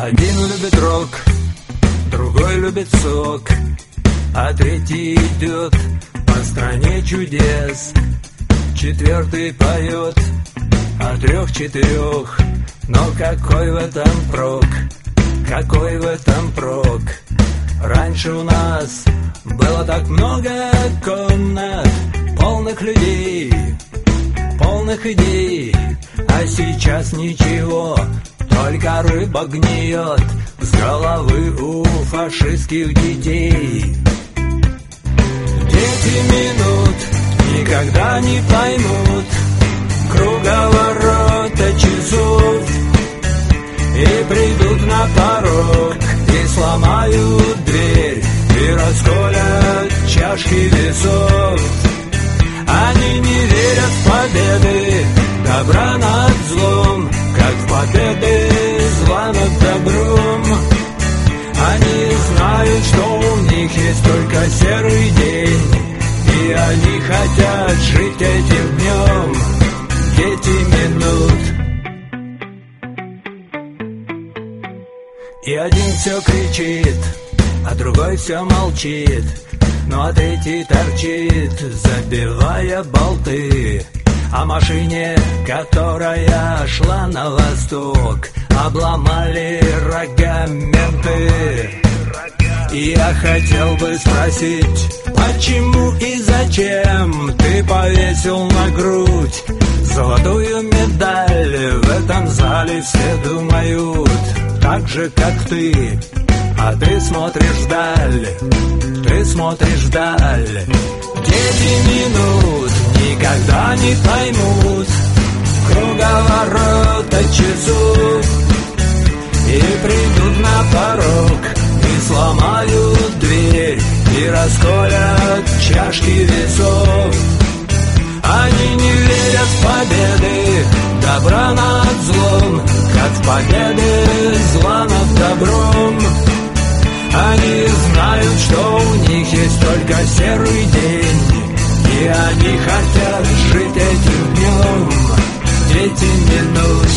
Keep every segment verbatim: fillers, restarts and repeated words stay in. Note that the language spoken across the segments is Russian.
Один любит рок, другой любит сок, а третий идет по стране чудес. Четвертый поет о трех-четырех, но какой в этом прок, какой в этом прок? Раньше у нас было так много комнат, полных людей, полных идей, а сейчас ничего, только рыба гниет с головы у фашистских детей. Дети минут никогда не поймут круговорота часов и придут на порог, и сломают дверь, и расколят чашки весов. Они не верят в победы добра над злом, как в победы зла над добром. Они знают, что у них есть только серый день, и они хотят жить этим днем. Дети минут. И один все кричит, а другой все молчит, ну а третий торчит, забивая болты. О машине, которая шла на восток, обломали рога менты. И я хотел бы спросить, почему и зачем ты повесил на грудь золотую медаль? В этом зале все думают так же, как ты, а ты смотришь вдаль, ты смотришь вдаль. Дети минут никогда не поймут круговорота часов и придут на порог, и сломают дверь, и расколят чашки весов. Они не верят в победы добра над злом, как в победы зла над добром. Они знают, что у них есть только серый день, и они хотят жить этим днем. Дети минут.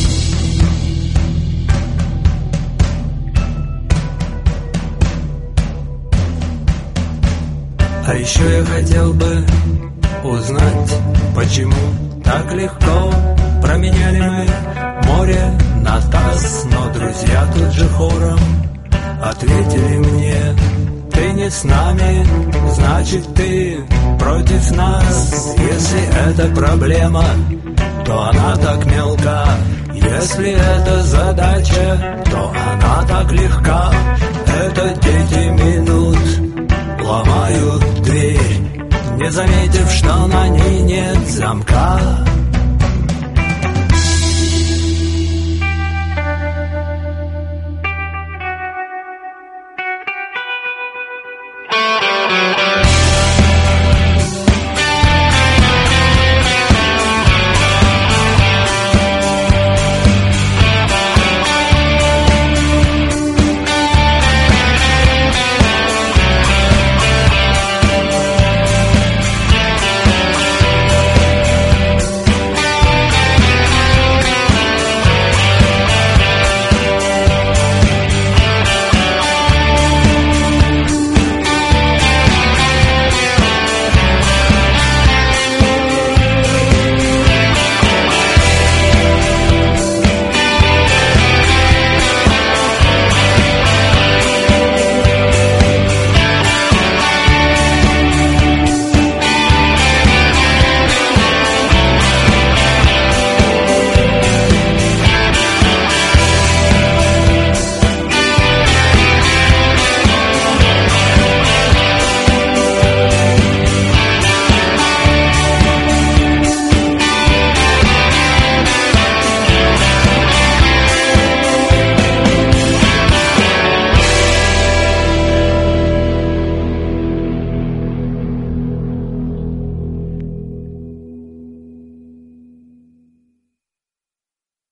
А еще я хотел бы узнать, почему так легко променяли мы море на таз, но друзья тут же хором ответили мне: ты не с нами, значит ты против нас. Если это проблема, то она так мелка, если это задача, то она так легка. Это дети минут ломают дверь, не заметив, что на ней нет замка.